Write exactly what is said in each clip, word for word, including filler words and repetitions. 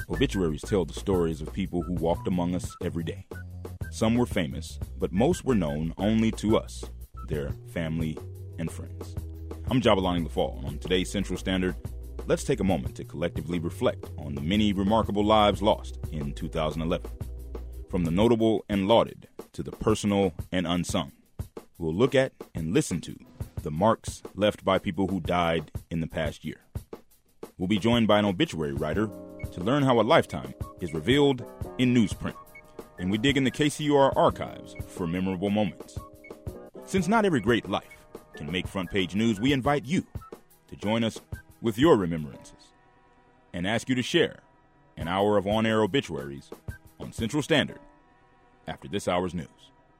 Obituaries tell the stories of people who walked among us every day. Some were famous, but most were known only to us, their family and friends. I'm Jabalani LaFall. On today's Central Standard, let's take a moment to collectively reflect on the many remarkable lives lost in two thousand eleven. From the notable and lauded to the personal and unsung, we'll look at and listen to the marks left by people who died in the past year. We'll be joined by an obituary writer to learn how a lifetime is revealed in newsprint. And we dig in the K C U R archives for memorable moments. Since not every great life can make front page news, we invite you to join us with your remembrances and ask you to share an hour of on-air obituaries on Central Standard after this hour's news.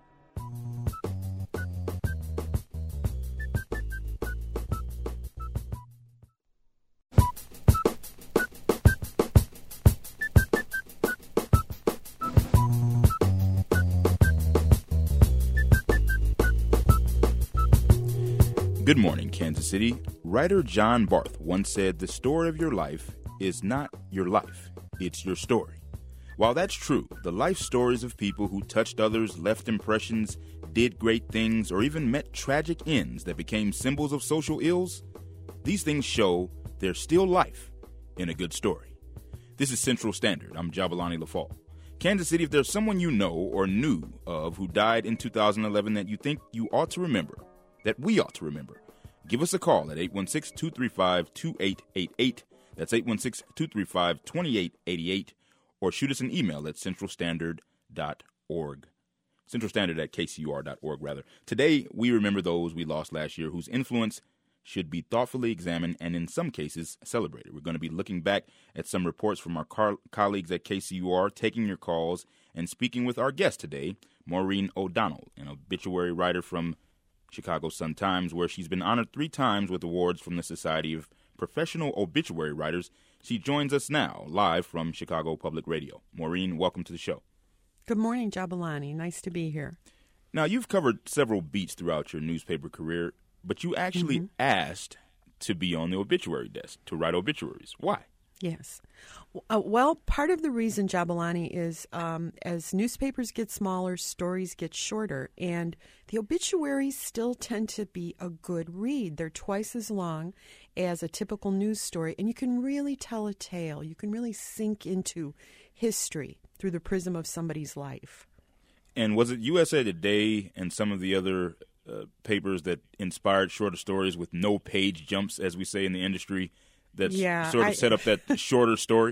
Good morning, Kansas City. Writer John Barth once said, "The story of your life is not your life, it's your story." While that's true, the life stories of people who touched others, left impressions, did great things, or even met tragic ends that became symbols of social ills, these things show there's still life in a good story. This is Central Standard. I'm Jabalani LaFall. Kansas City, if there's someone you know or knew of who died in two thousand eleven that you think you ought to remember, that we ought to remember, give us a call at eight one six, two three five, two eight eight eight. That's eight one six, two three five, two eight eight eight. Or shoot us an email at central standard dot org. Central Standard at K C U R dot org, rather. Today, we remember those we lost last year whose influence should be thoughtfully examined and, in some cases, celebrated. We're going to be looking back at some reports from our car- colleagues at K C U R, taking your calls, and speaking with our guest today, Maureen O'Donnell, an obituary writer from Chicago Sun-Times, where she's been honored three times with awards from the Society of Professional Obituary Writers. She joins us now, live from Chicago Public Radio. Maureen, welcome to the show. Good morning, Jabalani. Nice to be here. Now, you've covered several beats throughout your newspaper career, but you actually mm-hmm. asked to be on the obituary desk, to write obituaries. Why? Yes. Uh, well, part of the reason, Jabalani, is um, as newspapers get smaller, stories get shorter, and the obituaries still tend to be a good read. They're twice as long as a typical news story, and you can really tell a tale. You can really sink into history through the prism of somebody's life. And was it U S A Today and some of the other uh, papers that inspired shorter stories with no page jumps, as we say in the industry, that yeah, sort of I, set up that shorter story?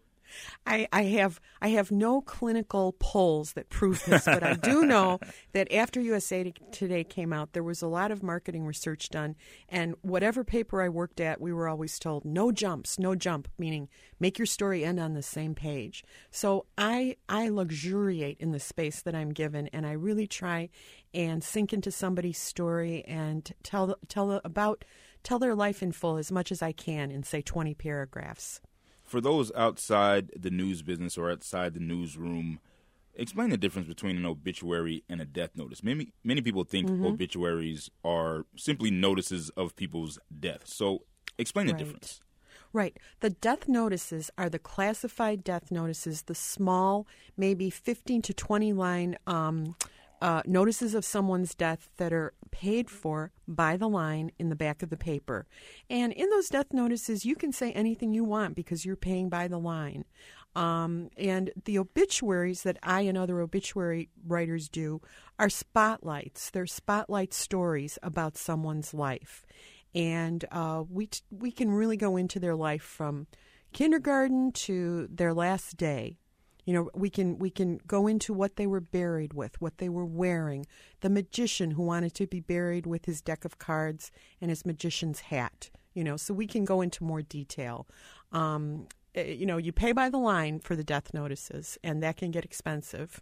I, I have I have no clinical polls that prove this, but I do know that after U S A Today came out, there was a lot of marketing research done, and whatever paper I worked at, we were always told, no jumps, no jump, meaning make your story end on the same page. So I I luxuriate in the space that I'm given, and I really try and sink into somebody's story and tell tell about tell their life in full as much as I can in, say, twenty paragraphs. For those outside the news business or outside the newsroom, explain the difference between an obituary and a death notice. Many many people think mm-hmm. obituaries are simply notices of people's death. So explain the right. difference. Right. The death notices are the classified death notices, the small, maybe fifteen to twenty line um, uh, notices of someone's death that are paid for by the line in the back of the paper. And in those death notices, you can say anything you want because you're paying by the line. Um, and the obituaries that I and other obituary writers do are spotlights. They're spotlight stories about someone's life. And uh, we t- we can really go into their life from kindergarten to their last day. You know, we can we can go into what they were buried with, what they were wearing, the magician who wanted to be buried with his deck of cards and his magician's hat. You know, so we can go into more detail. Um, you know, you pay by the line for the death notices, and that can get expensive.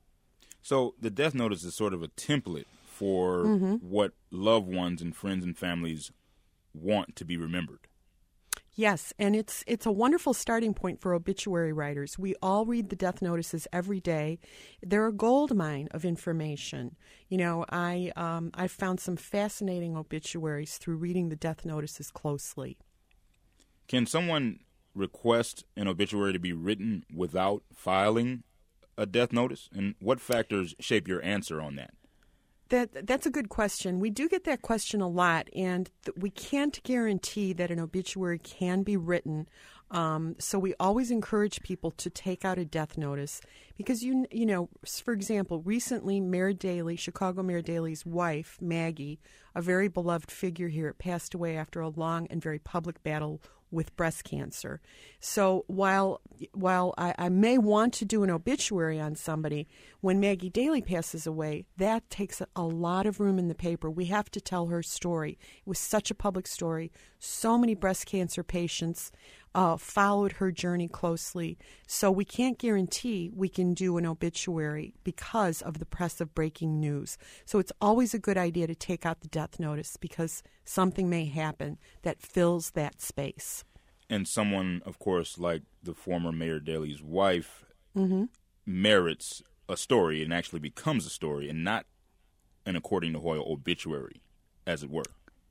So the death notice is sort of a template for mm-hmm. what loved ones and friends and families want to be remembered. Yes, and it's it's a wonderful starting point for obituary writers. We all read the death notices every day. They're a gold mine of information. You know, I um, I found some fascinating obituaries through reading the death notices closely. Can someone request an obituary to be written without filing a death notice? And what factors shape your answer on that? That that's a good question. We do get that question a lot, and th- we can't guarantee that an obituary can be written. Um, so we always encourage people to take out a death notice because, you you know, for example, recently Mayor Daley, Chicago Mayor Daley's wife, Maggie, a very beloved figure here, passed away after a long and very public battle with breast cancer. So while while I, I may want to do an obituary on somebody, when Maggie Daley passes away, that takes a, a lot of room in the paper. We have to tell her story. It was such a public story. So many breast cancer patients uh, followed her journey closely. So we can't guarantee we can do an obituary because of the press of breaking news. So it's always a good idea to take out the death notice because something may happen that fills that space. And someone, of course, like the former Mayor Daley's wife, mm-hmm. merits a story and actually becomes a story and not an according to Hoyle obituary, as it were.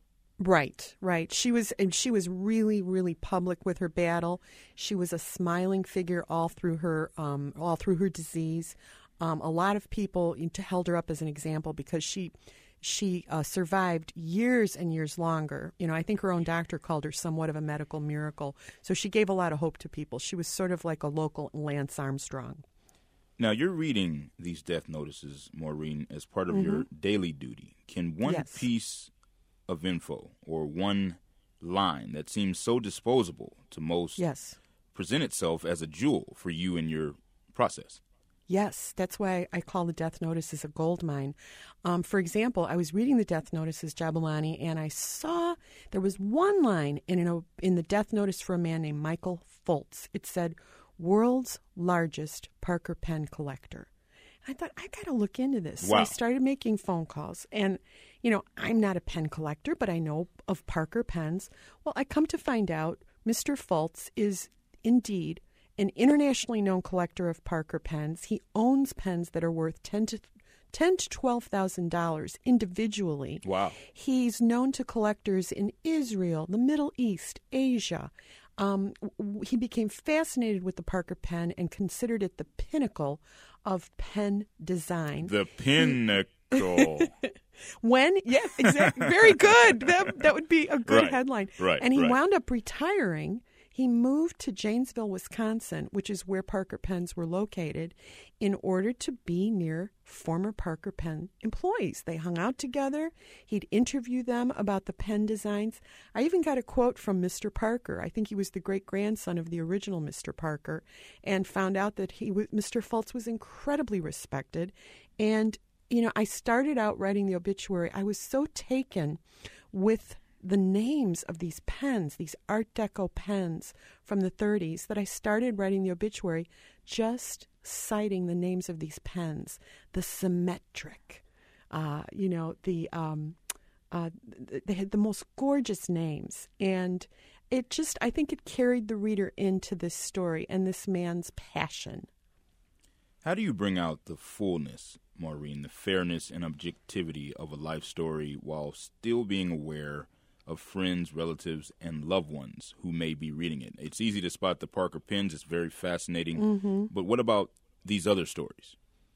Right, right. She was, and she was really, really public with her battle. She was a smiling figure all through her, um, all through her disease. Um, a lot of people held her up as an example because she, she uh, survived years and years longer. You know, I think her own doctor called her somewhat of a medical miracle. So she gave a lot of hope to people. She was sort of like a local Lance Armstrong. Now, you're reading these death notices, Maureen, as part of mm-hmm. your daily duty. Can one yes. piece of info or one line that seems so disposable to most yes. present itself as a jewel for you in your process? Yes, that's why I call the death notices a gold mine. Um, for example, I was reading the death notices, Jabulani, and I saw there was one line in, an, in the death notice for a man named Michael Fultz. It said, world's largest Parker pen collector. I thought, I got to look into this. Wow. So I started making phone calls. And, you know, I'm not a pen collector, but I know of Parker pens. Well, I come to find out Mister Fultz is indeed an internationally known collector of Parker pens. He owns pens that are worth ten to twelve thousand dollars individually. Wow. He's known to collectors in Israel, the Middle East, Asia. Um, he became fascinated with the Parker pen and considered it the pinnacle of pen design. The pinnacle. When? Yeah, exactly. Very good. That, that would be a good right, headline. Right, and he right. wound up retiring. He moved to Janesville, Wisconsin, which is where Parker pens were located, in order to be near former Parker pen employees. They hung out together. He'd interview them about the pen designs. I even got a quote from Mister Parker. I think he was the great-grandson of the original Mister Parker, and found out that he was, Mister Fultz was incredibly respected. And, you know, I started out writing the obituary. I was so taken with the names of these pens, these Art Deco pens from the thirties, that I started writing the obituary just citing the names of these pens, the symmetric, uh, you know, the um, uh, they had the most gorgeous names. And it just, I think it carried the reader into this story and this man's passion. How do you bring out the fullness, Maureen, the fairness and objectivity of a life story while still being aware of friends, relatives, and loved ones who may be reading it? It's easy to spot the Parker pens. It's very fascinating. Mm-hmm. But what about these other stories?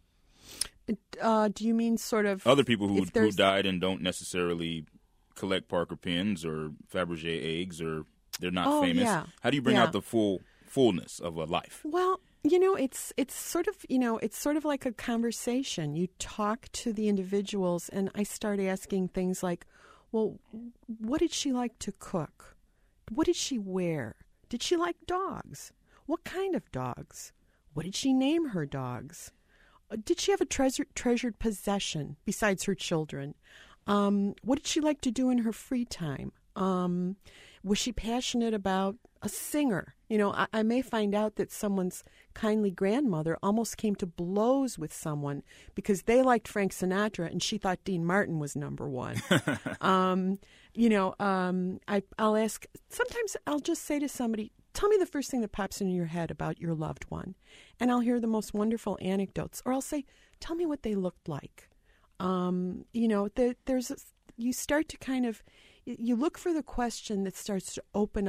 Uh, do you mean sort of... Other people who who died and don't necessarily collect Parker pens or Fabergé eggs, or they're not oh, famous. Yeah. How do you bring yeah. out the full fullness of a life? Well, you know, it's it's sort of, you know, it's sort of like a conversation. You talk to the individuals, and I start asking things like, well, what did she like to cook? What did she wear? Did she like dogs? What kind of dogs? What did she name her dogs? Did she have a treasure, treasured possession besides her children? Um, what did she like to do in her free time? Um, was she passionate about a singer? You know, I, I may find out that someone's kindly grandmother almost came to blows with someone because they liked Frank Sinatra and she thought Dean Martin was number one. um, you know, um, I, I'll ask, sometimes I'll just say to somebody, tell me the first thing that pops into your head about your loved one. And I'll hear the most wonderful anecdotes. Or I'll say, tell me what they looked like. Um, you know, there, there's a, you start to kind of, you look for the question that starts to open up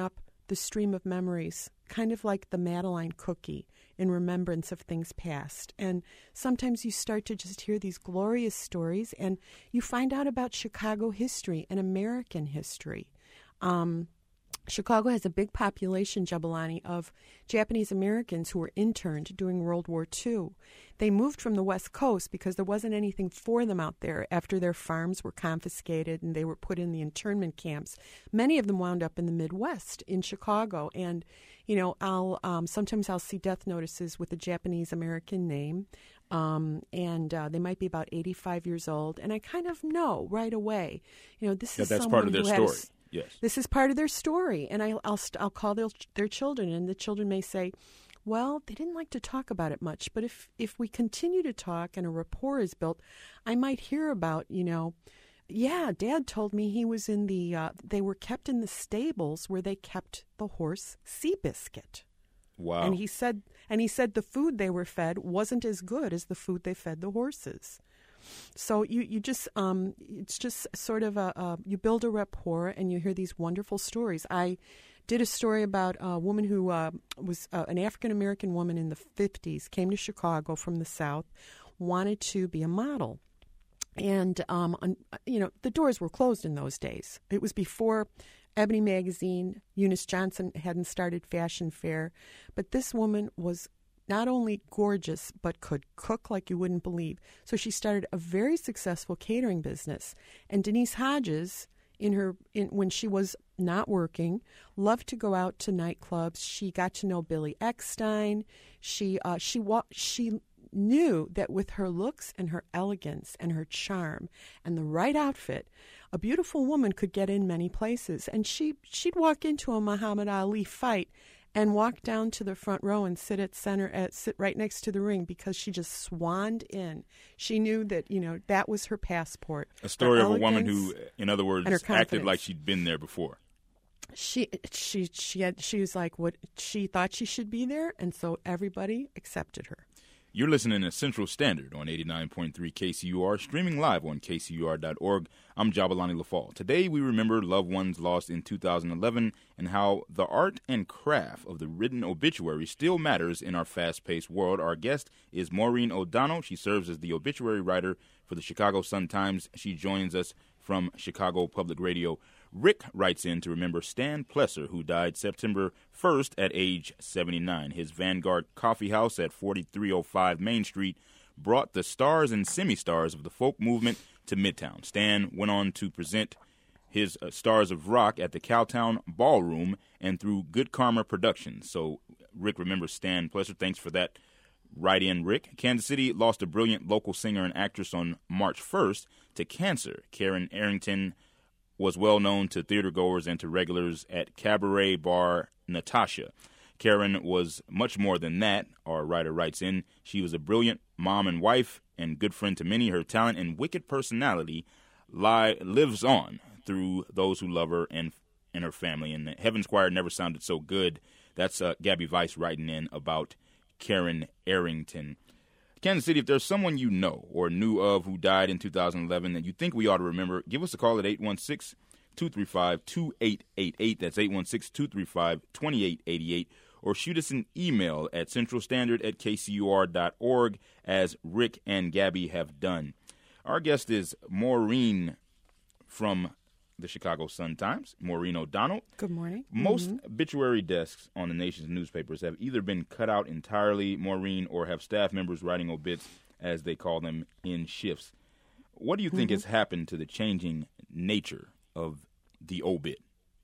the stream of memories, kind of like the Madeline cookie in remembrance of things past. And sometimes you start to just hear these glorious stories, and you find out about Chicago history and American history. Um, Chicago has a big population, Jabulani, of Japanese Americans who were interned during World War Two. They moved from the West Coast because there wasn't anything for them out there after their farms were confiscated and they were put in the internment camps. Many of them wound up in the Midwest, in Chicago. And, you know, I'll um, sometimes I'll see death notices with a Japanese American name, um, and uh, they might be about eighty-five years old. And I kind of know right away, you know, this yeah, is that's someone part of their who story. has, Yes. This is part of their story, and I, I'll I'll call their their children, and the children may say, "Well, they didn't like to talk about it much, but if if we continue to talk and a rapport is built, I might hear about, you know, yeah, Dad told me he was in the uh, they were kept in the stables where they kept the horse Seabiscuit." Wow. And he said and he said the food they were fed wasn't as good as the food they fed the horses. So you, you just um, it's just sort of a, a you build a rapport and you hear these wonderful stories. I did a story about a woman who uh, was uh, an African American woman in the fifties, came to Chicago from the South, wanted to be a model, and um, un, you know the doors were closed in those days. It was before Ebony Magazine, Eunice Johnson hadn't started Fashion Fair, but this woman was not only gorgeous, but could cook like you wouldn't believe. So she started a very successful catering business. And Denise Hodges, in her in, when she was not working, loved to go out to nightclubs. She got to know Billy Eckstein. She uh, she wa- she knew that with her looks and her elegance and her charm and the right outfit, a beautiful woman could get in many places. And she she'd walk into a Muhammad Ali fight and walk down to the front row and sit at center, at sit right next to the ring, because she just swanned in. She knew that, you know, that was her passport. A story her of a woman elegance who, in other words, and her acted confidence. like she'd been there before. She she she had she was like what she thought she should be there, and so everybody accepted her. You're listening to Central Standard on eighty-nine point three K C U R, streaming live on K C U R dot org. I'm Jabulani LaFall. Today we remember loved ones lost in two thousand eleven and how the art and craft of the written obituary still matters in our fast-paced world. Our guest is Maureen O'Donnell. She serves as the obituary writer for the Chicago Sun-Times. She joins us from Chicago Public Radio. Rick writes in to remember Stan Plesser, who died September first at age seventy-nine. His Vanguard Coffee House at forty-three oh five Main Street brought the stars and semi-stars of the folk movement to Midtown. Stan went on to present his uh, Stars of Rock at the Cowtown Ballroom and through Good Karma Productions. So Rick remembers Stan Plesser. Thanks for that. Right in, Rick. Kansas City lost a brilliant local singer and actress on March first to cancer. Karen Arrington was well known to theatergoers and to regulars at Cabaret Bar Natasha. Karen was much more than that, our writer writes in. She was a brilliant mom and wife and good friend to many. Her talent and wicked personality lie, lives on through those who love her and and her family. And Heaven's Choir never sounded so good. That's uh, Gabby Weiss writing in about Karen Arrington. Kansas City, if there's someone you know or knew of who died in two thousand eleven that you think we ought to remember, give us a call at eight one six, two three five, two eight eight eight. That's eight one six, two three five, two eight eight eight. Or shoot us an email at centralstandard at k c u r dot org, as Rick and Gabby have done. Our guest is Maureen from the Chicago Sun-Times, Maureen O'Donnell. Good morning. Most Mm-hmm. obituary desks on the nation's newspapers have either been cut out entirely, Maureen, or have staff members writing obits, as they call them, in shifts. What do you think Mm-hmm. has happened to the changing nature of the obit?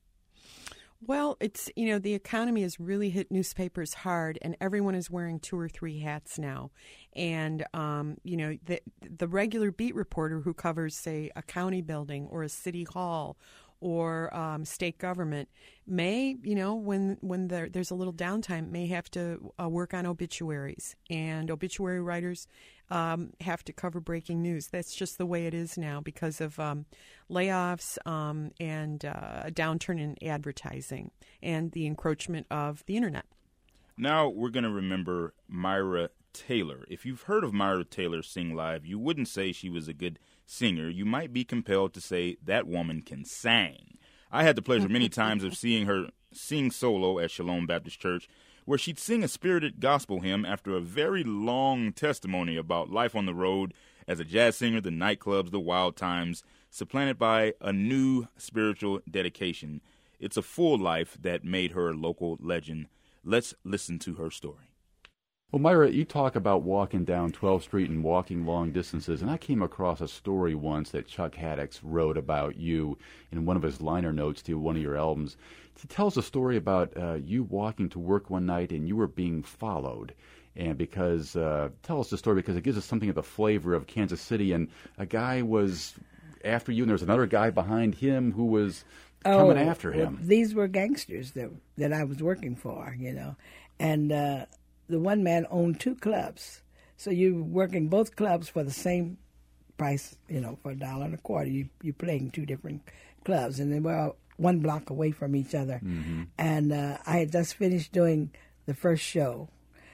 Well, it's, you know, the economy has really hit newspapers hard, and everyone is wearing two or three hats now. And, um, you know, the, the regular beat reporter who covers, say, a county building or a city hall or um, state government may, you know, when when there, there's a little downtime, may have to uh, work on obituaries. And obituary writers um, have to cover breaking news. That's just the way it is now because of um, layoffs um, and uh, a downturn in advertising and the encroachment of the Internet. Now we're going to remember Myra Taylor. If you've heard of Myra Taylor sing live, you wouldn't say she was a good singer. You might be compelled to say that woman can sing. I had the pleasure many times of seeing her sing solo at Shalom Baptist Church, where she'd sing a spirited gospel hymn after a very long testimony about life on the road as a jazz singer, the nightclubs, the wild times, supplanted by a new spiritual dedication. It's a full life that made her a local legend. Let's listen to her story. Well, Myra, you talk about walking down twelfth Street and walking long distances, and I came across a story once that Chuck Haddix wrote about you in one of his liner notes to one of your albums. He tells a story about uh, you walking to work one night and you were being followed. And because, uh, tell us the story because it gives us something of the flavor of Kansas City, and a guy was after you and there was another guy behind him who was coming oh, after him. Well, these were gangsters that, that I was working for, you know, and uh, the one man owned two clubs. So you're working both clubs for the same price, you know, for a dollar and a quarter. You, you're playing two different clubs, and they were all one block away from each other. Mm-hmm. And uh, I had just finished doing the first show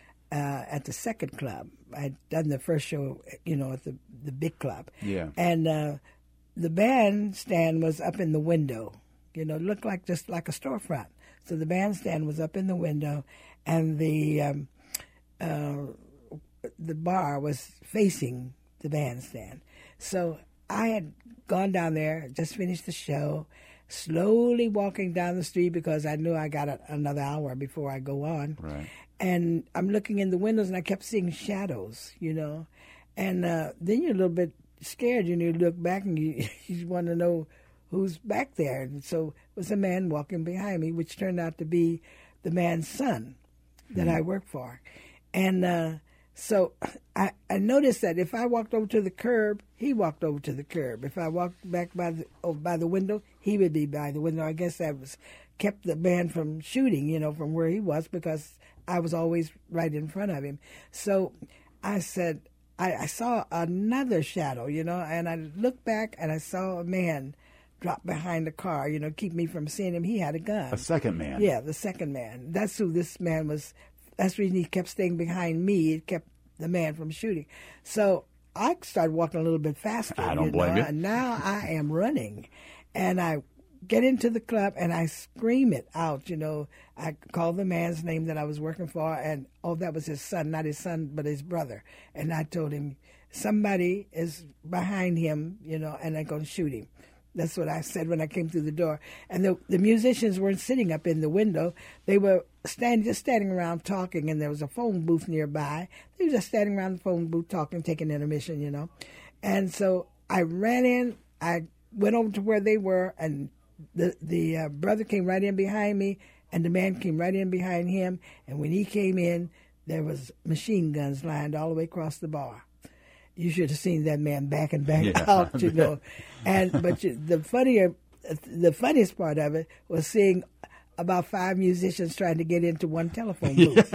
uh, at the second club. I'd done the first show, you know, at the, the big club. Yeah. And uh, the bandstand was up in the window. You know, it looked like just like a storefront. So the bandstand was up in the window, and the um, uh, the bar was facing the bandstand. So I had gone down there, just finished the show, slowly walking down the street because I knew I got a, another hour before I go on. Right. And I'm looking in the windows, and I kept seeing shadows, you know. And uh, then you're a little bit scared, you know, you look back and you, you want to know who's back there. And so it was a man walking behind me, which turned out to be the man's son that mm-hmm. I work for. And uh, so I, I noticed that if I walked over to the curb, he walked over to the curb. If I walked back by the oh, by the window, he would be by the window. I guess that was kept the man from shooting, you know, from where he was, because I was always right in front of him. So I said, I, I saw another shadow, you know, and I looked back and I saw a man drop behind the car, you know, keep me from seeing him. He had a gun. A second man. Yeah, the second man. That's who this man was. That's the reason he kept staying behind me. It kept the man from shooting. So I started walking a little bit faster. I don't you blame know, you. And now I am running. And I get into the club and I scream it out, you know. I call the man's name that I was working for, and, oh, that was his son, not his son, but his brother. And I told him, somebody is behind him, you know, and they're going to shoot him. That's what I said when I came through the door. And the the musicians weren't sitting up in the window. They were stand, just standing around talking, and there was a phone booth nearby. They were just standing around the phone booth talking, taking intermission, you know. And so I ran in. I went over to where they were, and the, the uh, brother came right in behind me, and the man came right in behind him. And when he came in, there was machine guns lined all the way across the bar. You should have seen that man back and back yeah. out, you know. And but you, the funnier, the funniest part of it was seeing about five musicians trying to get into one telephone booth.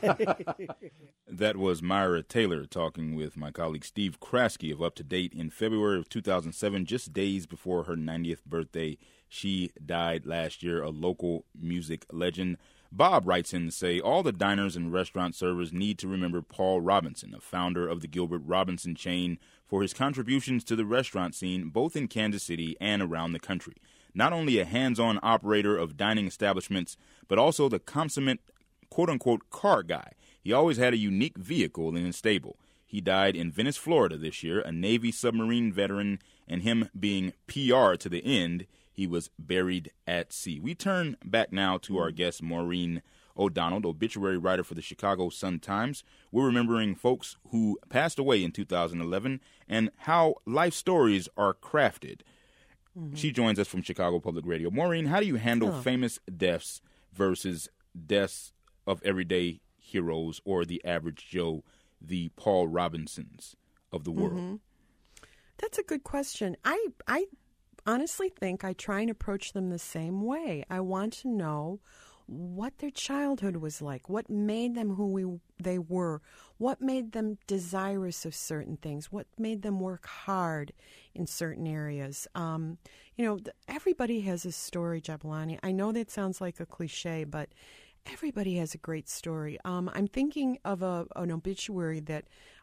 That was Myra Taylor talking with my colleague Steve Kraske of Up to Date in February of two thousand seven, just days before her ninetieth birthday. She died last year, a local music legend. Bob writes in to say, all the diners and restaurant servers need to remember Paul Robinson, a founder of the Gilbert Robinson chain, for his contributions to the restaurant scene both in Kansas City and around the country. Not only a hands-on operator of dining establishments, but also the consummate quote-unquote car guy. He always had a unique vehicle in his stable. He died in Venice, Florida this year, a Navy submarine veteran, and him being P R to the end, he was buried at sea. We turn back now to our guest, Maureen O'Donnell, obituary writer for the Chicago Sun-Times. We're remembering folks who passed away in two thousand eleven and how life stories are crafted. Mm-hmm. She joins us from Chicago Public Radio. Maureen, how do you handle oh. famous deaths versus deaths of everyday heroes or the average Joe, the Paul Robinsons of the world? Mm-hmm. That's a good question. I I honestly think I try and approach them the same way. I want to know what their childhood was like, what made them who we, they were, what made them desirous of certain things, what made them work hard in certain areas. Um, you know, everybody has a story, Jabulani. I know that sounds like a cliche, but everybody has a great story. Um, I'm thinking of a, an obituary that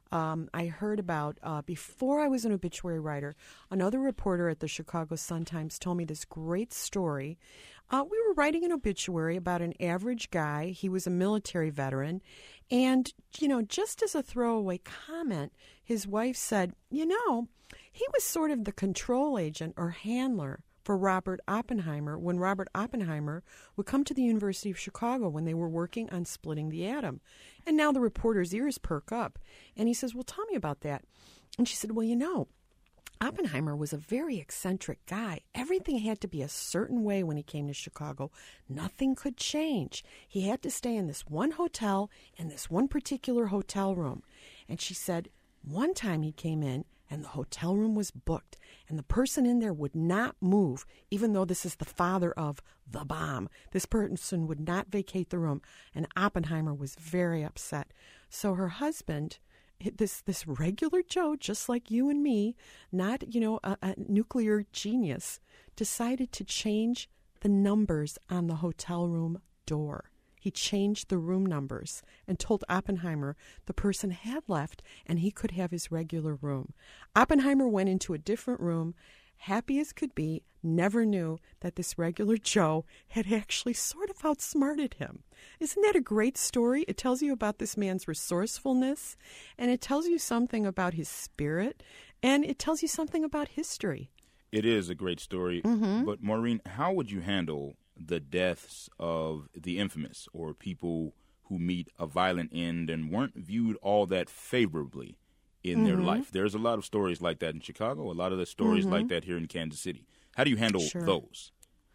um, I heard about, uh, before I was an obituary writer, another reporter at the Chicago Sun-Times told me this great story. Uh, we were writing an obituary about an average guy. He was a military veteran. And, you know, just as a throwaway comment, his wife said, you know, he was sort of the control agent or handler for Robert Oppenheimer when Robert Oppenheimer would come to the University of Chicago when they were working on splitting the atom. And now the reporter's ears perk up. And he says, well, tell me about that. And she said, well, you know, Oppenheimer was a very eccentric guy. Everything had to be a certain way when he came to Chicago. Nothing could change. He had to stay in this one hotel, in this one particular hotel room. And she said, one time he came in, and the hotel room was booked, and the person in there would not move, even though this is the father of the bomb. This person would not vacate the room, and Oppenheimer was very upset. So her husband, this this regular Joe, just like you and me, not, you know, a, a nuclear genius, decided to change the numbers on the hotel room door. He changed the room numbers and told Oppenheimer the person had left and he could have his regular room. Oppenheimer went into a different room, happy as could be, never knew that this regular Joe had actually sort of outsmarted him. Isn't that a great story? It tells you about this man's resourcefulness, and it tells you something about his spirit, and it tells you something about history. It is a great story. Mm-hmm. But, Maureen, how would you handle the deaths of the infamous, or people who meet a violent end and weren't viewed all that favorably in mm-hmm. their life? There's a lot of stories like that in Chicago, a lot of the stories mm-hmm. like that here in Kansas City. How do you handle sure. those?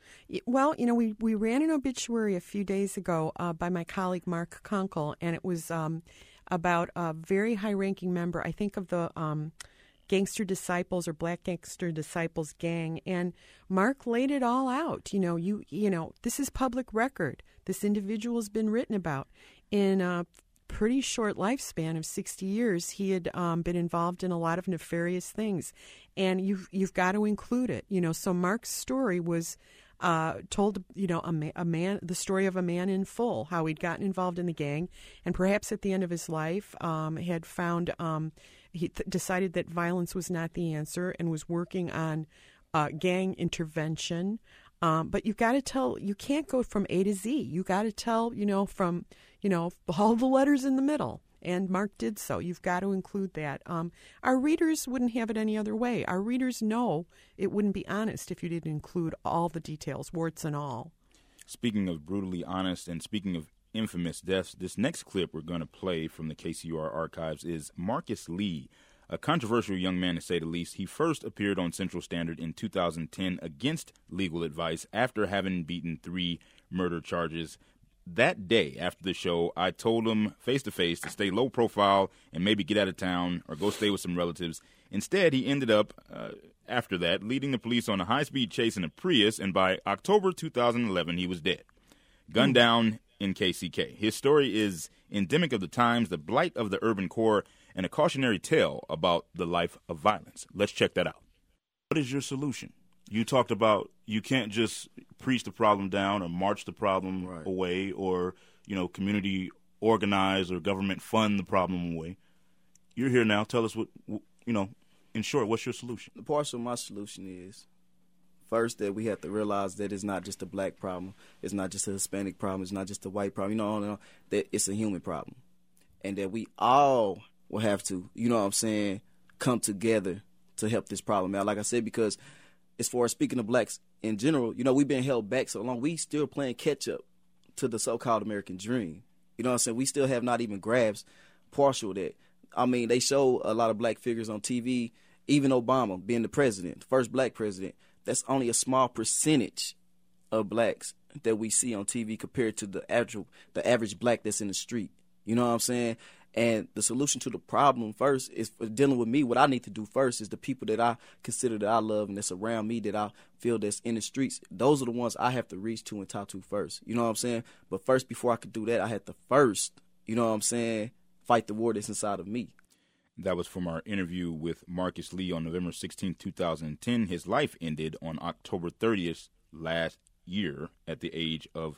Well, you know, we, we ran an obituary a few days ago uh, by my colleague Mark Kunkel, and it was um, about a very high-ranking member, I think, of the um, Gangster Disciples or Black Gangster Disciples gang, and Mark laid it all out. You know, you you know, this is public record. This individual has been written about. In a pretty short lifespan of sixty years, he had um, been involved in a lot of nefarious things, and you've you've got to include it. You know, so Mark's story was uh, told, you know, a, ma- a man, the story of a man in full, how he'd gotten involved in the gang, and perhaps at the end of his life um, had found. Um, He th- decided that violence was not the answer and was working on uh, gang intervention. Um, but you've got to tell, you can't go from A to Z. You got to tell, you know, from, you know, all the letters in the middle. And Mark did so. You've got to include that. Um, our readers wouldn't have it any other way. Our readers know it wouldn't be honest if you didn't include all the details, warts and all. Speaking of brutally honest and speaking of infamous deaths, this next clip we're going to play from the K C U R archives is Marcus Lee, a controversial young man to say the least. He first appeared on Central Standard in two thousand ten against legal advice after having beaten three murder charges. That day after the show, I told him face-to-face to stay low profile and maybe get out of town or go stay with some relatives. Instead, he ended up, uh, after that, leading the police on a high-speed chase in a Prius, and by October two thousand eleven, he was dead. Gunned mm. down in K C K. His story is endemic of the times, the blight of the urban core, and a cautionary tale about the life of violence. Let's check that out. What is your solution? You talked about you can't just preach the problem down or march the problem right. away, or, you know, community organize or government fund the problem away. You're here now. Tell us what, you know, in short, what's your solution? The partial of my solution is, first, that we have to realize that it's not just a black problem. It's not just a Hispanic problem. It's not just a white problem. You know, you know, that it's a human problem. And that we all will have to, you know what I'm saying, come together to help this problem out. Like I said, because as far as speaking of blacks in general, you know, we've been held back so long. We still playing catch up to the so-called American dream. You know what I'm saying? We still have not even grasped partial of that. I mean, they show a lot of black figures on T V, even Obama being the president, the first black president. That's only a small percentage of blacks that we see on T V compared to the actual, the average black that's in the street. You know what I'm saying? And the solution to the problem first is for dealing with me. What I need to do first is the people that I consider that I love and that's around me that I feel that's in the streets. Those are the ones I have to reach to and talk to first. You know what I'm saying? But first, before I could do that, I had to first, you know what I'm saying, fight the war that's inside of me. That was from our interview with Marcus Lee on November sixteenth, two thousand ten. His life ended on October thirtieth last year at the age of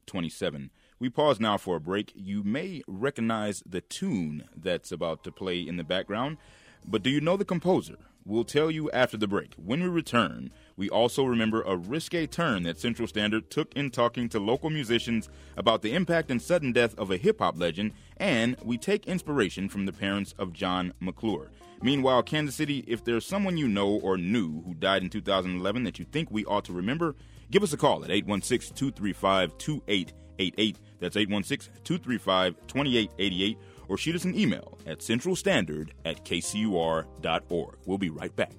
twenty-seven. We pause now for a break. You may recognize the tune that's about to play in the background, but do you know the composer? We'll tell you after the break. When we return, we also remember a risque turn that Central Standard took in talking to local musicians about the impact and sudden death of a hip-hop legend, and we take inspiration from the parents of John McClure. Meanwhile, Kansas City, if there's someone you know or knew who died in two thousand eleven that you think we ought to remember, give us a call at eight one six, two three five, two eight eight eight. That's eight one six, two three five, two eight eight eight. Or shoot us an email at centralstandard at k c u r dot org. We'll be right back.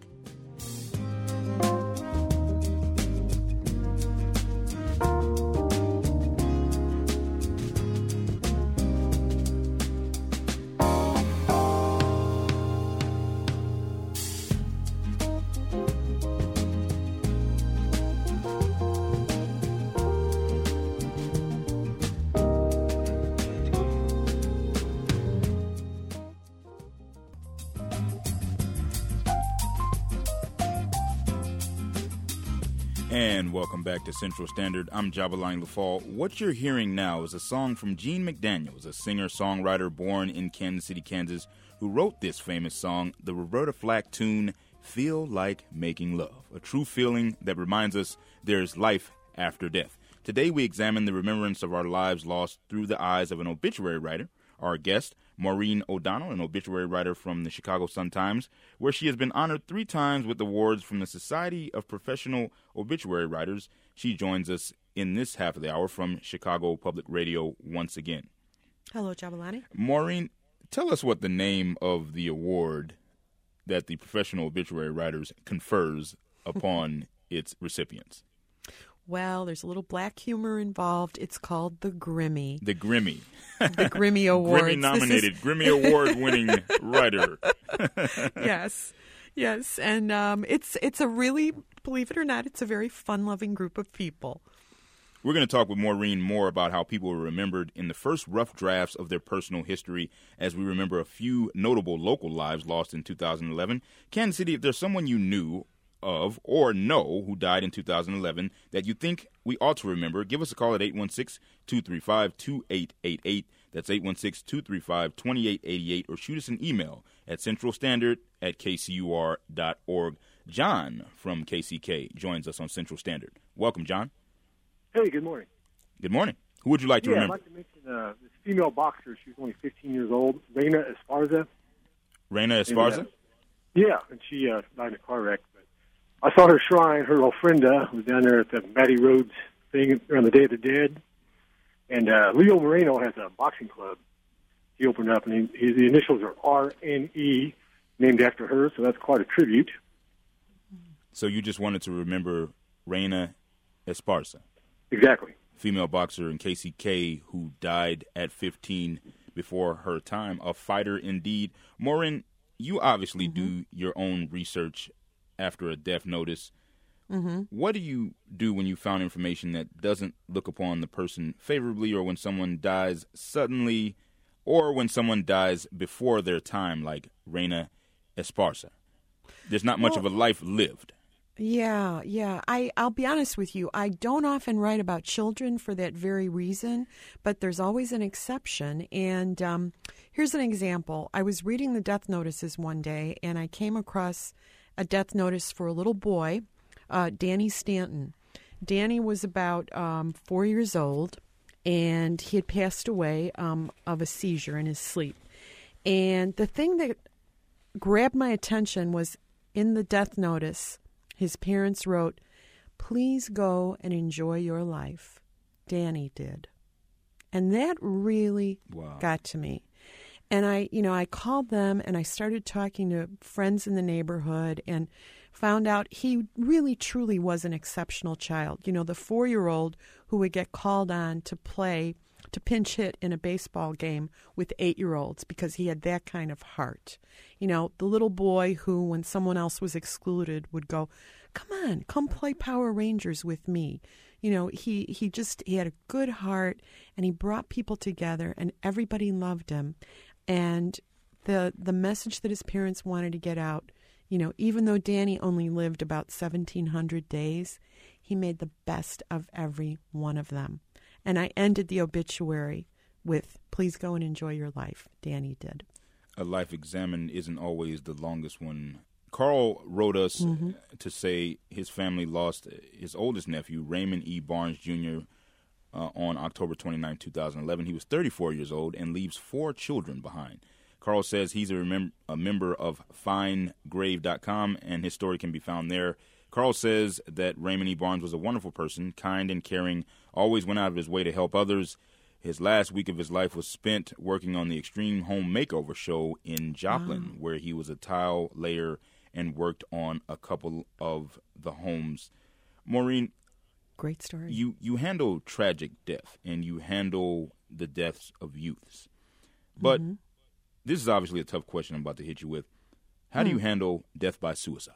And welcome back to Central Standard. I'm Jabalani LaFall. What you're hearing now is a song from Gene McDaniels, a singer-songwriter born in Kansas City, Kansas, who wrote this famous song, the Roberta Flack tune, Feel Like Making Love, a true feeling that reminds us there's life after death. Today we examine the remembrance of our lives lost through the eyes of an obituary writer. Our guest, Maureen O'Donnell, an obituary writer from the Chicago Sun-Times, where she has been honored three times with awards from the Society of Professional Obituary Writers. She joins us in this half of the hour from Chicago Public Radio once again. Hello, Jabalani. Maureen, tell us what the name of the award that the Professional Obituary Writers confers upon its recipients. Well, there's a little black humor involved. It's called the Grimmy. The Grimmy. The Grimmy Awards. Grimmy-nominated, is... Grimmy Award-winning writer. Yes, yes. And um, it's it's a really, believe it or not, it's a very fun-loving group of people. We're going to talk with Maureen more about how people were remembered in the first rough drafts of their personal history as we remember a few notable local lives lost in two thousand eleven. Kansas City, if there's someone you knew of or know who died in two thousand eleven that you think we ought to remember, give us a call at eight one six, two three five, two eight eight eight. That's eight one six, two three five, two eight eight eight. Or shoot us an email at centralstandard at k c u r dot org. John from K C K joins us on Central Standard. Welcome, John. Hey, good morning. Good morning. Who would you like to yeah, remember? I'd like to mention uh, this female boxer. She was only fifteen years old, Reina Esparza. Reina Esparza? And, uh, yeah, and she uh, died in a car wreck. I saw her shrine. Her ofrenda was down there at the Matty Rhodes thing around the Day of the Dead. And uh, Leo Moreno has a boxing club. He opened up, and he, his, the initials are R N E, named after her, so that's quite a tribute. So you just wanted to remember Reina Esparza. Exactly. Female boxer in K C K who died at fifteen before her time. A fighter indeed. Maureen, you obviously mm-hmm. do your own research after a death notice. Mm-hmm. What do you do when you found information that doesn't look upon the person favorably, or when someone dies suddenly, or when someone dies before their time, like Reina Esparza? There's not much well, of a life lived. Yeah, yeah. I, I'll be honest with you. I don't often write about children for that very reason, but there's always an exception. And um, here's an example. I was reading the death notices one day, and I came across a death notice for a little boy, uh, Danny Stanton. Danny was about um, four years old, and he had passed away um, of a seizure in his sleep. And the thing that grabbed my attention was in the death notice, his parents wrote, "Please go and enjoy your life." Danny did. And that really wow. got to me. And I, you know, I called them and I started talking to friends in the neighborhood and found out he really, truly was an exceptional child. You know, the four-year-old who would get called on to play, to pinch hit in a baseball game with eight-year-olds because he had that kind of heart. You know, the little boy who, when someone else was excluded, would go, "Come on, come play Power Rangers with me." You know, he, he just, he had a good heart, and he brought people together, and everybody loved him. And the the message that his parents wanted to get out, you know, even though Danny only lived about seventeen hundred days, he made the best of every one of them. And I ended the obituary with, please go and enjoy your life. Danny did. A life examined isn't always the longest one. Carl wrote us mm-hmm. to say his family lost his oldest nephew, Raymond E. Barnes, Junior, uh, on October twenty-ninth, two thousand eleven. He was thirty-four years old and leaves four children behind. Carl says he's a, remem- a member of find grave dot com, and his story can be found there. Carl says that Raymond E. Barnes was a wonderful person, kind and caring, always went out of his way to help others. His last week of his life was spent working on the Extreme Home Makeover show in Joplin, wow. where he was a tile layer and worked on a couple of the homes. Maureen, great story. You you handle tragic death, and you handle the deaths of youths. But mm-hmm. this is obviously a tough question I'm about to hit you with. How mm. do you handle death by suicide?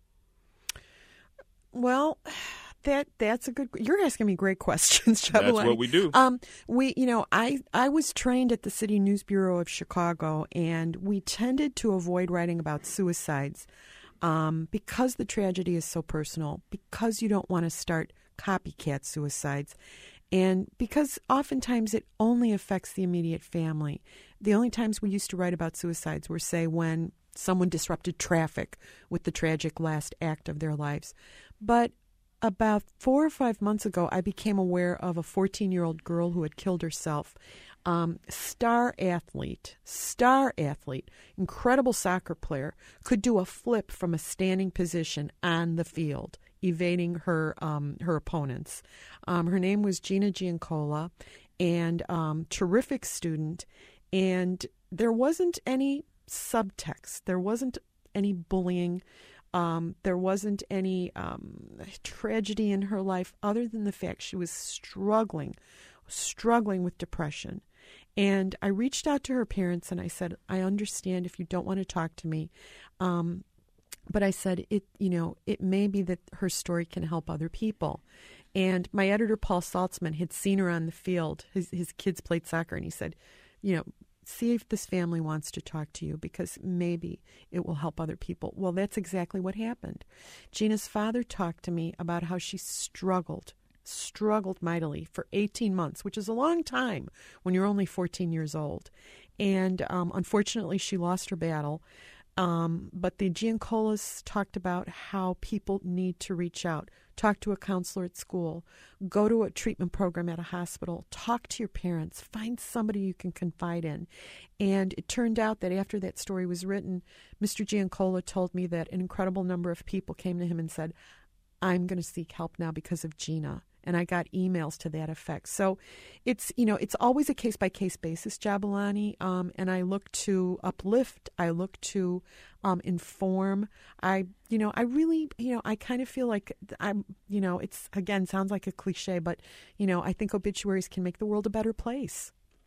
Well, that that's a good. You're asking me great questions, Jabulani. That's what we do. Um, we, you know, I I was trained at the City News Bureau of Chicago, and we tended to avoid writing about suicides um, because the tragedy is so personal. Because you don't want to start copycat suicides, and because oftentimes it only affects the immediate family. The only times we used to write about suicides were, say, when someone disrupted traffic with the tragic last act of their lives. But about four or five months ago, I became aware of a fourteen-year-old girl who had killed herself. Um, star athlete, star athlete, incredible soccer player, could do a flip from a standing position on the field, evading her um, her opponents. Um, her name was Gina Giancola, and um, terrific student. And there wasn't any subtext. There wasn't any bullying. Um, there wasn't any um, tragedy in her life other than the fact she was struggling, struggling with depression. And I reached out to her parents and I said, I understand if you don't want to talk to me. Um, but I said, it, you know, it may be that her story can help other people. And my editor, Paul Saltzman, had seen her on the field. His, his kids played soccer, and he said, you know, see if this family wants to talk to you because maybe it will help other people. Well, that's exactly what happened. Gina's father talked to me about how she struggled, struggled mightily for eighteen months, which is a long time when you're only fourteen years old. And um, unfortunately, she lost her battle. Um, but the Giancolas talked about how people need to reach out, talk to a counselor at school, go to a treatment program at a hospital, talk to your parents, find somebody you can confide in. And it turned out that after that story was written, Mister Giancola told me that an incredible number of people came to him and said, I'm going to seek help now because of Gina. And I got emails to that effect. So it's, you know, it's always a case-by-case basis, Jabulani, um, and I look to uplift. I look to um, inform. I, you know, I really, you know, I kind of feel like I'm, you know, it's, again, sounds like a cliche, but, you know, I think obituaries can make the world a better place.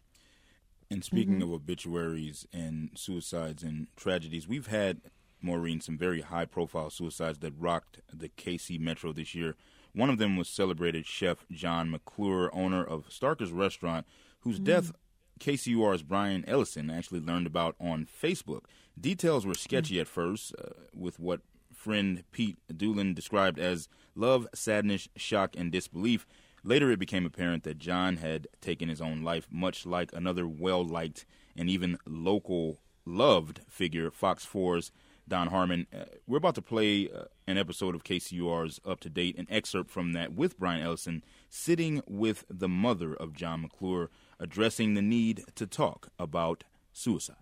And speaking mm-hmm. of obituaries and suicides and tragedies, we've had, Maureen, some very high-profile suicides that rocked the K C Metro this year. One of them was celebrated chef John McClure, owner of Starker's Restaurant, whose mm. death K C U R's Brian Ellison actually learned about on Facebook. Details were sketchy mm. at first, uh, with what friend Pete Doolin described as love, sadness, shock, and disbelief. Later it became apparent that John had taken his own life, much like another well-liked and even local loved figure, Fox four's Don Harmon. Uh, we're about to play uh, an episode of K C U R's Up to Date, an excerpt from that with Brian Ellison sitting with the mother of John McClure, addressing the need to talk about suicide.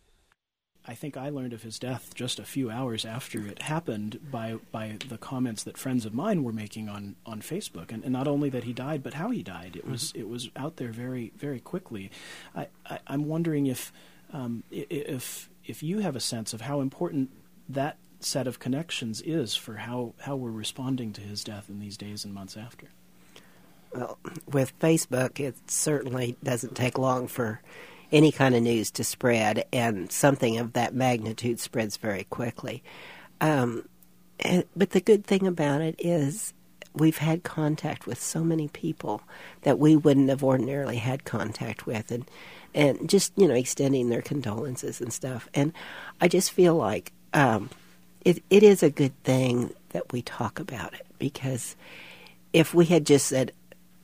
I think I learned of his death just a few hours after it happened by by the comments that friends of mine were making on, on Facebook, and, and not only that he died, but how he died. It was mm-hmm. it was out there very very quickly. I, I I'm wondering if um, if if you have a sense of how important that set of connections is for how, how we're responding to his death in these days and months after. Well, with Facebook, it certainly doesn't take long for any kind of news to spread, and something of that magnitude spreads very quickly. Um, and, but the good thing about it is we've had contact with so many people that we wouldn't have ordinarily had contact with, and and just, you know, extending their condolences and stuff. And I just feel like um, it it is a good thing that we talk about it, because if we had just said,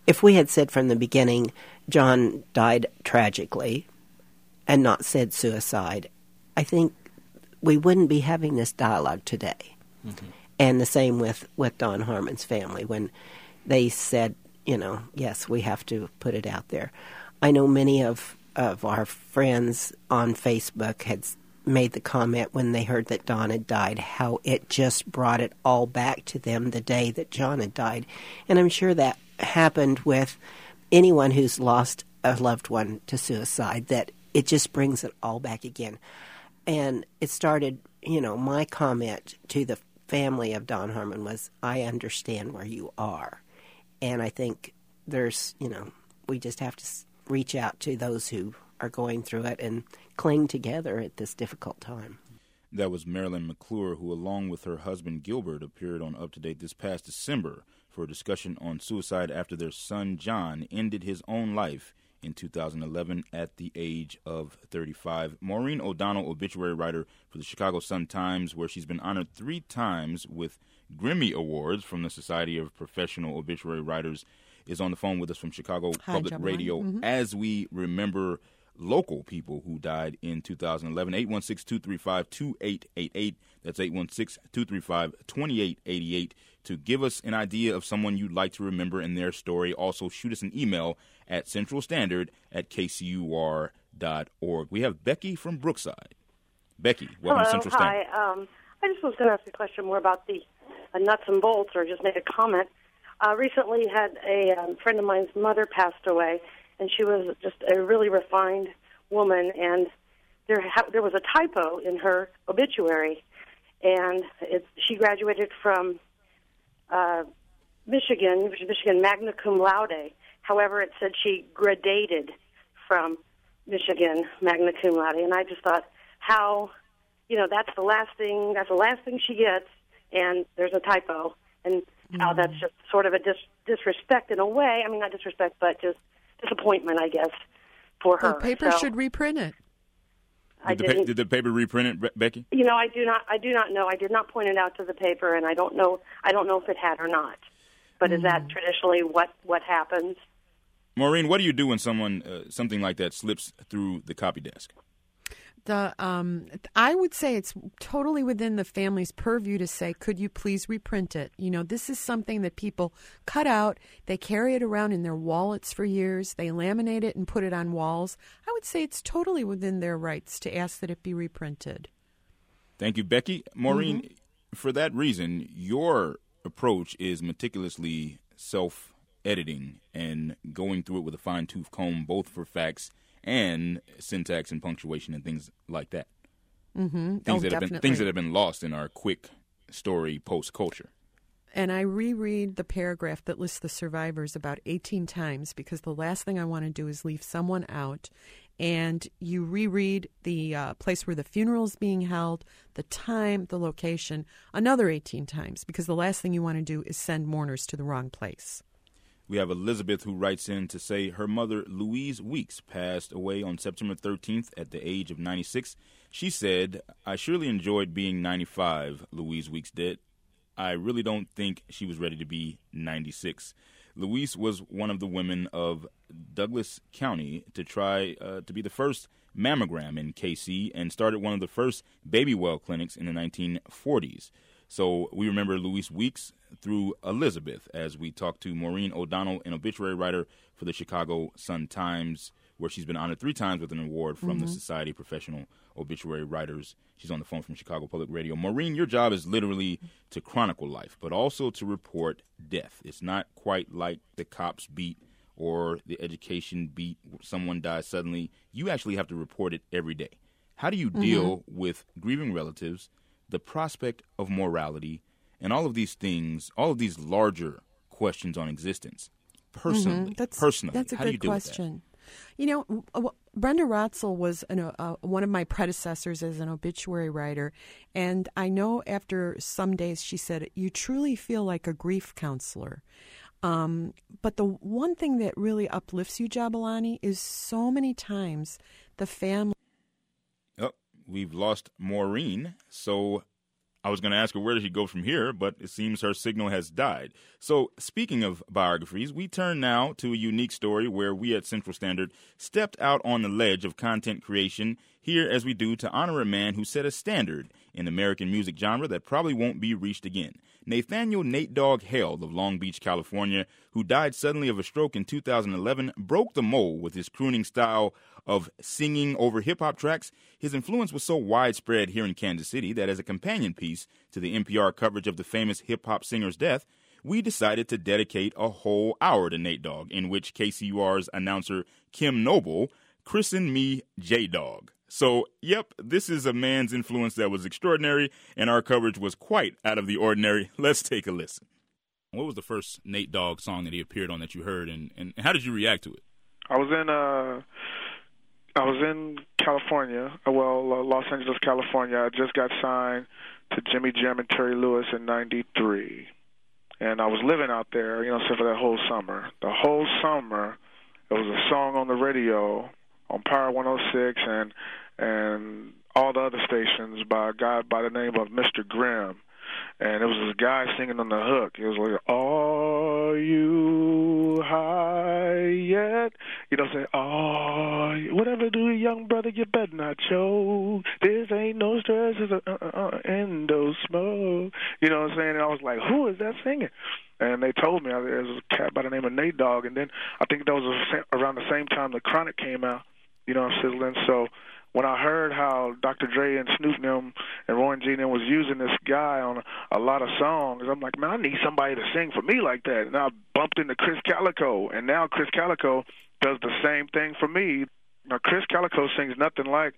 if we had said from the beginning, John died tragically, and not said suicide, I think we wouldn't be having this dialogue today. Mm-hmm. And the same with, with Don Harmon's family. When they said, you know, yes, we have to put it out there. I know many of, of our friends on Facebook had made the comment when they heard that Don had died, how it just brought it all back to them the day that John had died. And I'm sure that happened with anyone who's lost a loved one to suicide, that it just brings it all back again. And it started, you know, my comment to the family of Don Harmon was, I understand where you are. And I think there's, you know, we just have to reach out to those who are going through it and cling together at this difficult time. That was Marilyn McClure, who, along with her husband Gilbert, appeared on Up to Date this past December for a discussion on suicide after their son John ended his own life in two thousand eleven at the age of thirty-five. Maureen O'Donnell, obituary writer for the Chicago Sun-Times, where she's been honored three times with Grammy Awards from the Society of Professional Obituary Writers, is on the phone with us from Chicago Hi, Public John Radio mm-hmm. as we remember local people who died in two thousand eleven. eight one six, two three five, two eight eight eight. That's eight one six, two three five, two eight eight eight to give us an idea of someone you'd like to remember and their story. Also, shoot us an email at central standard at k c u r dot org. We have Becky from Brookside. Becky, welcome Hello, to Central Standard. Hi. Um, I just was going to ask a question more about the uh, nuts and bolts, or just make a comment. Uh, recently had a um, friend of mine's mother passed away, and she was just a really refined woman, and there ha- there was a typo in her obituary, and it, she graduated from uh, Michigan, which is Michigan magna cum laude. However, it said she gradated from Michigan magna cum laude, and I just thought, how, you know, that's the last thing, that's the last thing she gets, and there's a typo, and mm-hmm. how that's just sort of a dis- disrespect in a way. I mean, not disrespect, but just disappointment, I guess, for her. The paper so, should reprint it. I Did the, pa- did the paper reprint it, Be- Becky? You know, I do not. I do not know. I did not point it out to the paper, and I don't know. I don't know if it had or not. But mm. is that traditionally what, what happens? Maureen, what do you do when someone uh, something like that slips through the copy desk? The um, I would say it's totally within the family's purview to say, could you please reprint it? You know, this is something that people cut out. They carry it around in their wallets for years. They laminate it and put it on walls. I would say it's totally within their rights to ask that it be reprinted. Thank you, Becky. Maureen, mm-hmm. for that reason, your approach is meticulously self-editing and going through it with a fine-tooth comb, both for facts and syntax and punctuation and things like that. Mm-hmm. Things oh, that have definitely. been things that have been lost in our quick story post culture. And I reread the paragraph that lists the survivors about eighteen times, because the last thing I want to do is leave someone out. And you reread the uh, place where the funeral is being held, the time, the location, another eighteen times, because the last thing you want to do is send mourners to the wrong place. We have Elizabeth, who writes in to say her mother, Louise Weeks, passed away on September thirteenth at the age of ninety-six. She said, I surely enjoyed being ninety-five, Louise Weeks did. I really don't think she was ready to be ninety-six. Louise was one of the women of Douglas County to try uh, to be the first mammogram in K C and started one of the first baby well clinics in the nineteen forties. So we remember Louise Weeks through Elizabeth as we talk to Maureen O'Donnell, an obituary writer for the Chicago Sun-Times, where she's been honored three times with an award from mm-hmm. the Society of Professional Obituary Writers. She's on the phone from Chicago Public Radio. Maureen, your job is literally to chronicle life, but also to report death. It's not quite like the cops beat or the education beat. Someone dies suddenly. You actually have to report it every day. How do you mm-hmm. deal with grieving relatives, the prospect of morality, and all of these things, all of these larger questions on existence, personally? Mm-hmm. That's, personally, that's a how good do you deal question. with that? You know, uh, Brenda Rotzel was an, uh, one of my predecessors as an obituary writer, and I know after some days she said, you truly feel like a grief counselor. Um, but the one thing that really uplifts you, Jabulani, is so many times the family... Oh, we've lost Maureen, so I was going to ask her where did he go from here, but it seems her signal has died. So speaking of biographies, we turn now to a unique story where we at Central Standard stepped out on the ledge of content creation here as we do to honor a man who set a standard in American music genre that probably won't be reached again. Nathaniel Nate Dogg Held of Long Beach, California, who died suddenly of a stroke in two thousand eleven, broke the mold with his crooning style of singing over hip-hop tracks. His influence was so widespread here in Kansas City that as a companion piece to the N P R coverage of the famous hip-hop singer's death, we decided to dedicate a whole hour to Nate Dogg, in which K C U R's announcer Kim Noble christened me J-Dog. So, yep, this is a man's influence that was extraordinary, and our coverage was quite out of the ordinary. Let's take a listen. What was the first Nate Dogg song that he appeared on that you heard, and, and how did you react to it? I was in uh, I was in California, well, uh, Los Angeles, California. I just got signed to Jimmy Jam and Terry Lewis in ninety-three, and I was living out there, you know, so for that whole summer. The whole summer, there was a song on the radio on Power one oh six and and all the other stations by a guy by the name of Mister Grimm. And it was this guy singing on the hook. It was like, are you high yet? You know, say, oh, whatever do, young brother, you better not choke. This ain't no stress, it's a uh-uh, endo smoke. You know what I'm saying? And I was like, who is that singing? And they told me there was a cat by the name of Nate Dogg. And then I think that was around the same time the Chronic came out. You know what I'm saying? So when I heard how Doctor Dre and Snoop and them and Warren G and them was using this guy on a, a lot of songs, I'm like, man, I need somebody to sing for me like that. And I bumped into Chris Calico, and now Chris Calico does the same thing for me. Now, Chris Calico sings nothing like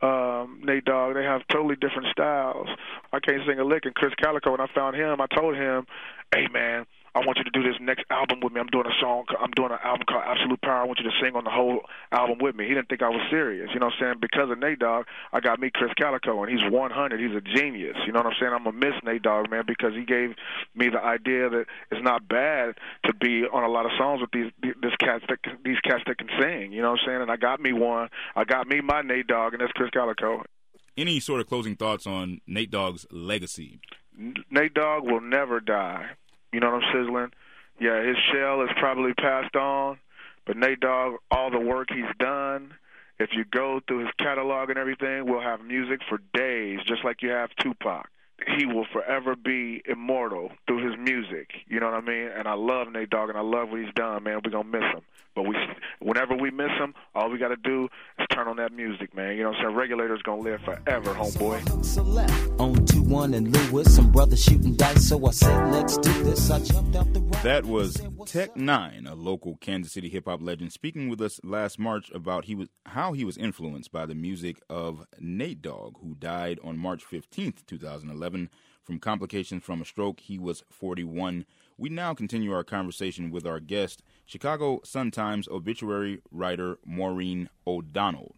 um, Nate Dogg. They have totally different styles. I can't sing a lick. And Chris Calico, when I found him, I told him, hey, man, I want you to do this next album with me. I'm doing a song. I'm doing an album called Absolute Power. I want you to sing on the whole album with me. He didn't think I was serious. You know what I'm saying? Because of Nate Dogg, I got me Chris Calico, and he's one hundred. He's a genius. You know what I'm saying? I'm going to miss Nate Dogg, man, because he gave me the idea that it's not bad to be on a lot of songs with these this cats that these cats that can sing. You know what I'm saying? And I got me one. I got me my Nate Dogg, and that's Chris Calico. Any sort of closing thoughts on Nate Dogg's legacy? Nate Dogg will never die. You know what I'm sizzling? Yeah, his shell is probably passed on, but Nate Dogg, all the work he's done, if you go through his catalog and everything, we'll have music for days, just like you have Tupac. He will forever be immortal through his music. You know what I mean? And I love Nate Dogg, and I love what he's done, man. We're going to miss him. But we, whenever we miss him, all we got to do is turn on that music, man. You know what I'm saying? Regulator's going to live forever, homeboy. On two one and Lewis, some brothers shooting dice, so I said, let's do this. I jumped out the rock. That was Tech Nine, a local Kansas City hip-hop legend, speaking with us last March about he was how he was influenced by the music of Nate Dogg, who died on March fifteenth, twenty eleven, from complications from a stroke. He was forty-one. We now continue our conversation with our guest, Chicago Sun-Times obituary writer Maureen O'Donnell.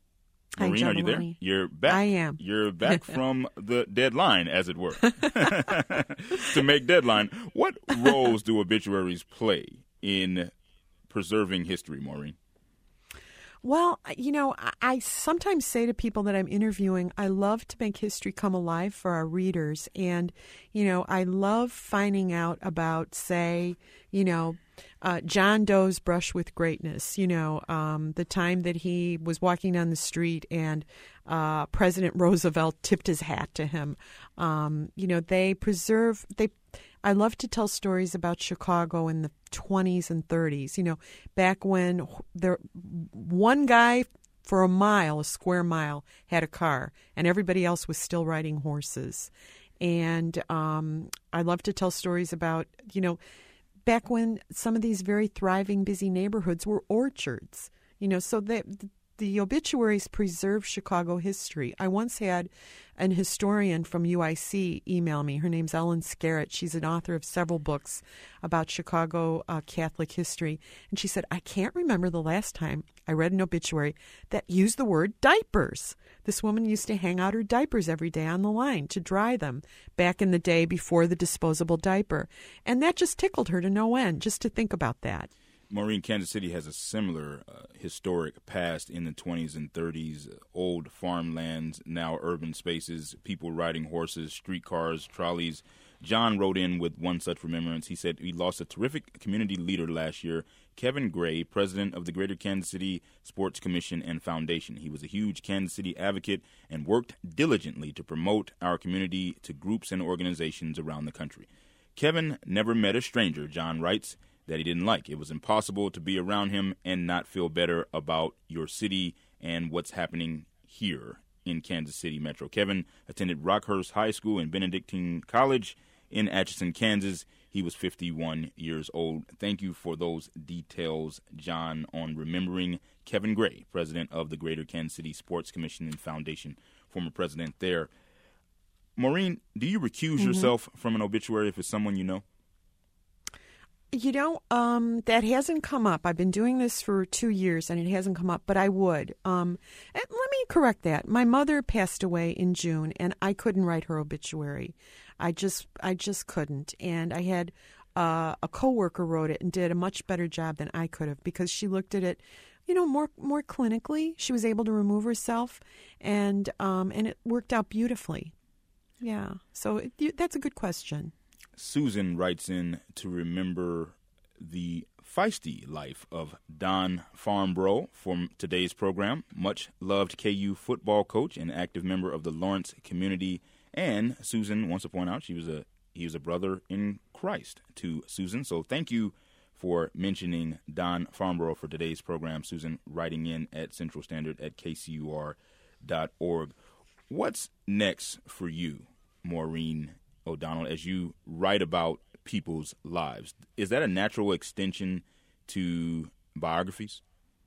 Hi, Maureen, are you there? Maloney. You're back. I am. You're back from the deadline, as it were, to make deadline. What roles do obituaries play in preserving history, Maureen? Well, you know, I, I sometimes say to people that I'm interviewing, I love to make history come alive for our readers. And, you know, I love finding out about, say, you know, uh, John Doe's brush with greatness, you know, um, the time that he was walking down the street and uh, President Roosevelt tipped his hat to him. Um, you know, they preserve, they I love to tell stories about Chicago in the twenties and thirties, you know, back when there one guy for a mile, a square mile, had a car and everybody else was still riding horses. And um, I love to tell stories about, you know, back when some of these very thriving, busy neighborhoods were orchards, you know, so that the obituaries preserve Chicago history. I once had an historian from U I C email me. Her name's Ellen Scarrett. She's an author of several books about Chicago uh, Catholic history. And she said, I can't remember the last time I read an obituary that used the word diapers. This woman used to hang out her diapers every day on the line to dry them back in the day before the disposable diaper. And that just tickled her to no end, just to think about that. Maureen, Kansas City has a similar uh, historic past in the twenties and thirties. Old farmlands, now urban spaces, people riding horses, streetcars, trolleys. John wrote in with one such remembrance. He said he lost a terrific community leader last year, Kevin Gray, president of the Greater Kansas City Sports Commission and Foundation. He was a huge Kansas City advocate and worked diligently to promote our community to groups and organizations around the country. Kevin never met a stranger, John writes, that he didn't like. It was impossible to be around him and not feel better about your city and what's happening here in Kansas City Metro. Kevin attended Rockhurst High School and Benedictine College in Atchison, Kansas. He was fifty-one years old. Thank you for those details, John, on remembering Kevin Gray, president of the Greater Kansas City Sports Commission and Foundation, former president there. Maureen, do you recuse mm-hmm. yourself from an obituary if it's someone you know? You know, um, that hasn't come up. I've been doing this for two years, and it hasn't come up, but I would. Um, and let me correct that. My mother passed away in June, and I couldn't write her obituary. I just I just couldn't. And I had uh, a coworker wrote it and did a much better job than I could have because she looked at it, you know, more more clinically. She was able to remove herself, and um, and it worked out beautifully. Yeah, so it, that's a good question. Susan writes in to remember the feisty life of Don Farnborough from today's program. Much loved K U football coach and active member of the Lawrence community. And Susan wants to point out she was a he was a brother in Christ to Susan. So thank you for mentioning Don Farnborough for today's program. Susan writing in at Central Standard at K C U R dot org. What's next for you, Maureen O'Donnell, as you write about people's lives? Is that a natural extension to biographies?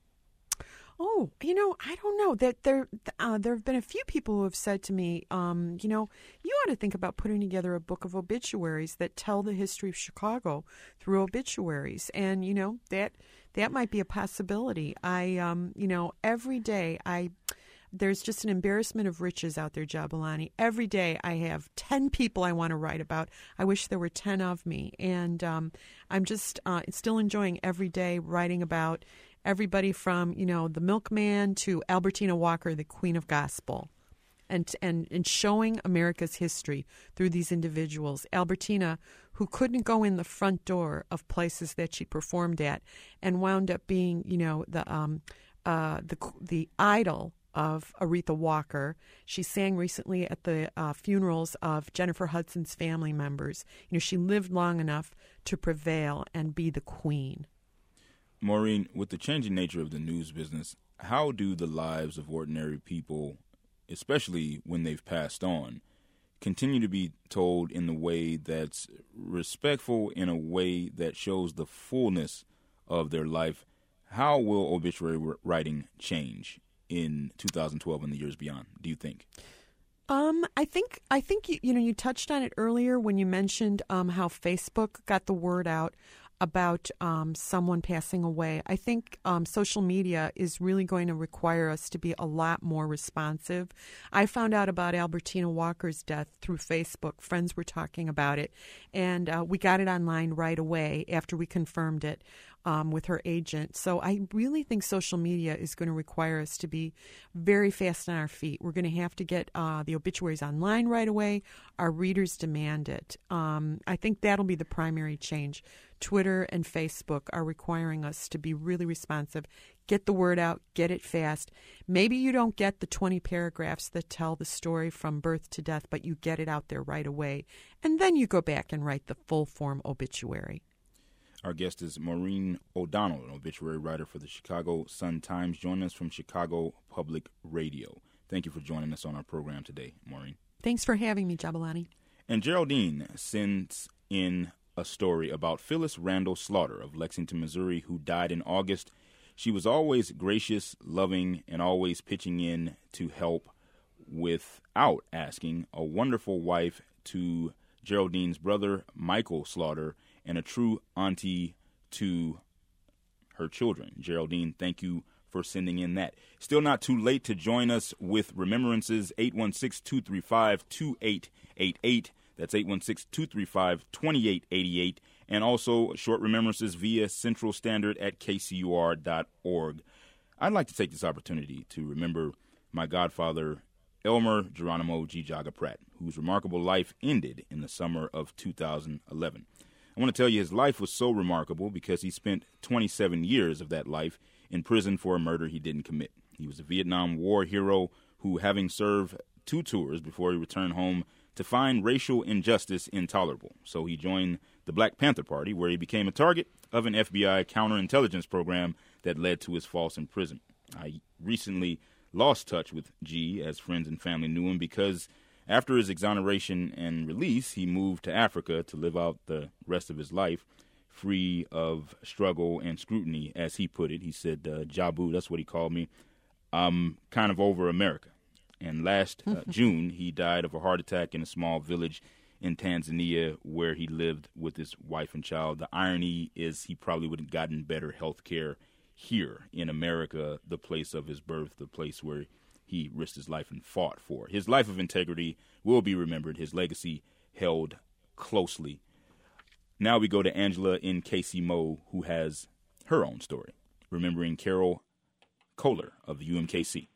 Oh, you know, I don't know. That there, uh, there have been a few people who have said to me, um, you know, you ought to think about putting together a book of obituaries that tell the history of Chicago through obituaries, and you know that that might be a possibility. I, um, you know, every day I. There's just an embarrassment of riches out there, Jabulani. Every day I have ten people I want to write about. I wish there were ten of me. And um, I'm just uh, still enjoying every day writing about everybody from, you know, the milkman to Albertina Walker, the Queen of Gospel, and, and, and showing America's history through these individuals. Albertina, who couldn't go in the front door of places that she performed at and wound up being, you know, the um, uh, the the idol of Aretha Walker. She sang recently at the uh, funerals of Jennifer Hudson's family members. You know, she lived long enough to prevail and be the queen. Maureen, with the changing nature of the news business, how do the lives of ordinary people, especially when they've passed on, continue to be told in the way that's respectful, in a way that shows the fullness of their life? How will obituary writing change in two thousand twelve and the years beyond, do you think? Um, I think I think you, you know you touched on it earlier when you mentioned um, how Facebook got the word out about um, someone passing away. I think um, social media is really going to require us to be a lot more responsive. I found out about Albertina Walker's death through Facebook. Friends were talking about it, and uh, we got it online right away after we confirmed it um, with her agent. So I really think social media is going to require us to be very fast on our feet. We're going to have to get uh, the obituaries online right away. Our readers demand it. Um, I think that'll be the primary change. Twitter and Facebook are requiring us to be really responsive, get the word out, get it fast. Maybe you don't get the twenty paragraphs that tell the story from birth to death, but you get it out there right away. And then you go back and write the full-form obituary. Our guest is Maureen O'Donnell, an obituary writer for the Chicago Sun-Times, joining us from Chicago Public Radio. Thank you for joining us on our program today, Maureen. Thanks for having me, Jabulani. And Geraldine sends in a story about Phyllis Randall Slaughter of Lexington, Missouri, who died in August. She was always gracious, loving, and always pitching in to help without asking. A wonderful wife to Geraldine's brother, Michael Slaughter, and a true auntie to her children. Geraldine, thank you for sending in that. Still not too late to join us with remembrances. eight one six, two three five, two eight eight eight. That's eight one six, two three five, two eight eight eight. and also short remembrances via Central Standard at K C U R dot org. I'd like to take this opportunity to remember my godfather, Elmer Geronimo G. Jaga Pratt, whose remarkable life ended in the summer of two thousand eleven. I want to tell you his life was so remarkable because he spent twenty-seven years of that life in prison for a murder he didn't commit. He was a Vietnam War hero who, having served two tours before he returned home to find racial injustice intolerable, so he joined the Black Panther Party, where he became a target of an F B I counterintelligence program that led to his false imprisonment. I recently lost touch with G, as friends and family knew him, because after his exoneration and release, he moved to Africa to live out the rest of his life free of struggle and scrutiny, as he put it. He said, uh, Jabu, that's what he called me, I'm kind of over America. And last uh, June, he died of a heart attack in a small village in Tanzania where he lived with his wife and child. The irony is he probably would have gotten better health care here in America, the place of his birth, the place where he risked his life and fought for. His life of integrity will be remembered, his legacy held closely. Now we go to Angela in K C Mo, who has her own story, remembering Carol Kohler of U M K C.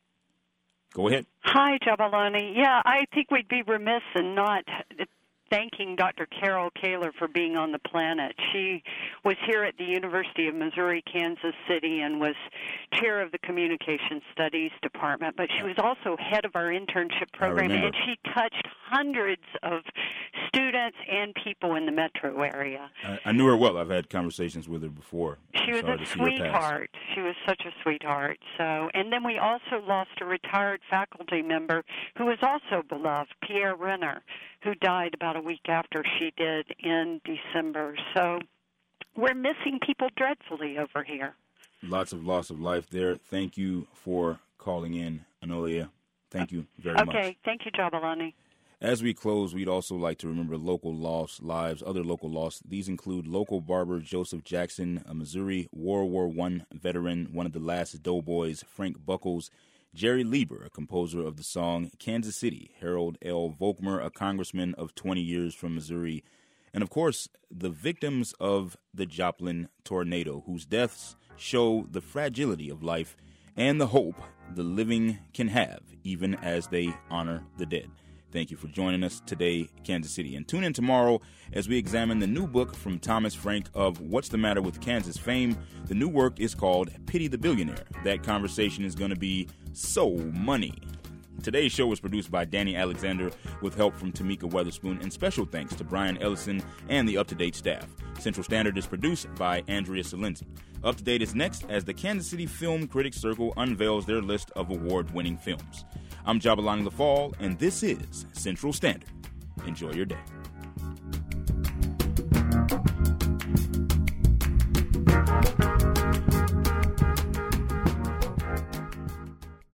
Go ahead. Hi, Jabulani. Yeah, I think we'd be remiss in not thanking Doctor Carol Kohler for being on the planet. She was here at the University of Missouri, Kansas City, and was chair of the Communication Studies Department, but she was also head of our internship program, and she touched hundreds of students and people in the metro area. I, I knew her well. I've had conversations with her before. She was a sweetheart. She was such a sweetheart. So, and then we also lost a retired faculty member who was also beloved, Pierre Renner, who died about a week after she did in December. So we're missing people dreadfully over here. Lots of loss of life there. Thank you for calling in, Anolia. Thank you very okay. much. Okay, thank you, Jabulani. As we close, we'd also like to remember local lost lives, other local lost. These include local barber Joseph Jackson, a Missouri World War One veteran, one of the last doughboys, Frank Buckles, Jerry Lieber, a composer of the song Kansas City, Harold L. Volkmer, a congressman of twenty years from Missouri, and, of course, the victims of the Joplin tornado, whose deaths show the fragility of life and the hope the living can have, even as they honor the dead. Thank you for joining us today, Kansas City. And tune in tomorrow as we examine the new book from Thomas Frank of What's the Matter with Kansas fame. The new work is called Pity the Billionaire. That conversation is going to be so money. Today's show was produced by Danny Alexander with help from Tamika Weatherspoon, and special thanks to Brian Ellison and the Up to Date staff. Central Standard is produced by Andrea Salenzi. Up to Date is next as the Kansas City Film Critics Circle unveils their list of award-winning films. I'm Jabulani LaFall, and this is Central Standard. Enjoy your day.